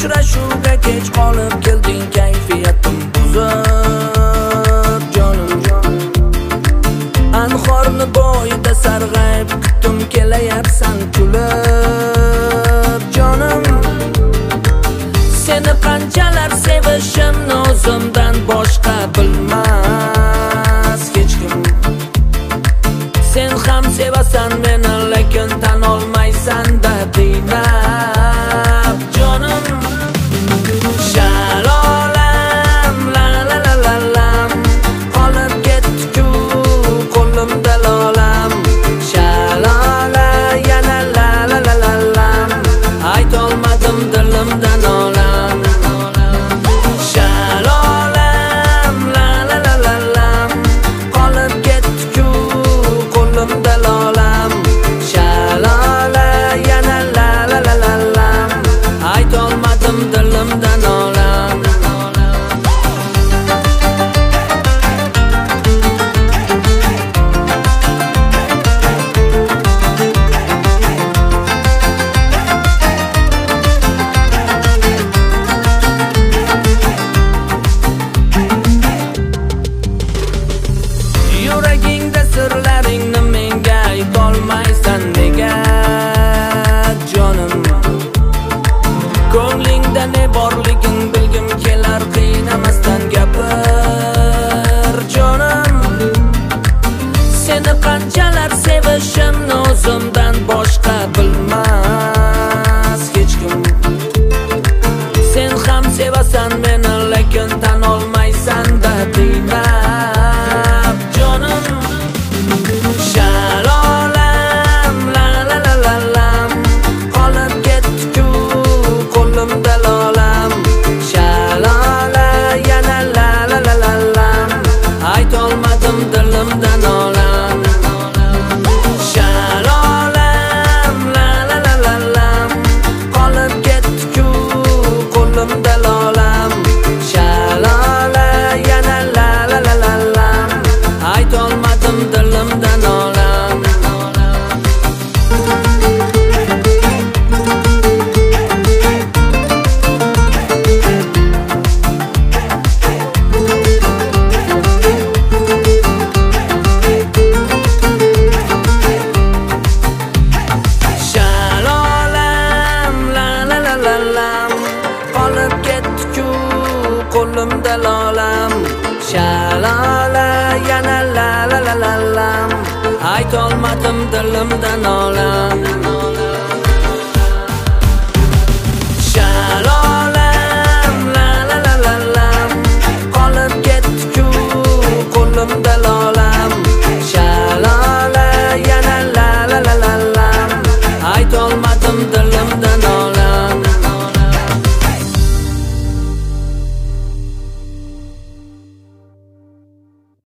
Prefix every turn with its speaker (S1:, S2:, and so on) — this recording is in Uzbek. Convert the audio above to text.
S1: Uchrashuvga kech qolib kelding, kayfiyatim buzib jonim. Anhorni bo'yida sarg'ayib kutdim, kelayapsan kulib jonim. Seni qanchalar sevishimni o'zimdan boshqa bilmas hech kim. Sen ham sevasan meni, lekin tan olmaysan-da qiynab jonim. Shalolam la la la la lam, qolib ketdi-ku qo'limda lolam. Shalola yana la la la la lam, aytolmadim dilimdan olam. Shalolam la la la la lam, qolib ketdi-ku qo'limda lolam. Shalola yana la la la la lam, aytolmadim dilimdan olam. Yuragingda sirlaringni menga aytolmaysan nega jonim. Ko'nglingda ne borligin bilgim kelar, qiynamasdan gapir jonim. Seni qanchalar sevishimni o'zimdan boshqa bilmas hech kim. Sen ham sevasan meni, lekin tan olmaysan-da qiynab jonim. Shalolam la la la la lam, qolib ketdi-ku qo'limda lolam. Shalola yana la la la la lam, aytolmadim dilimdan olam. Shalolam la la la la lam, qolib ketdi-ku qo'limda lolam. Shalola yana la la la la lam, aytolmadim dilimdan olam. Shalolam la la la la lam, qolib ketdi-ku qo'limda lolam. Shalola yana la la la la lam, aytolmadim dilimdan olam.